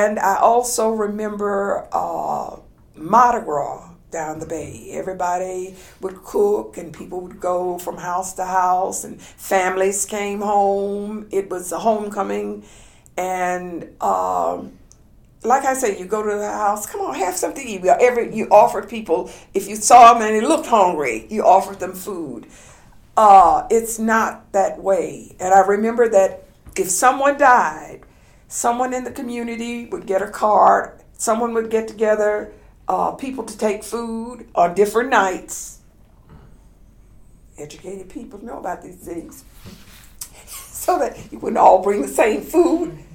And I also remember Mardi Gras down the bay. Everybody would cook and people would go from house to house and families came home. It was a homecoming. And like I said, you go to the house, come on, have something to eat. You offered people, if you saw them and they looked hungry, you offered them food. It's not that way. And I remember that if someone died, someone in the community would get a card, someone would get together, people to take food on different nights. Educated people know about these things. So that you wouldn't all bring the same food.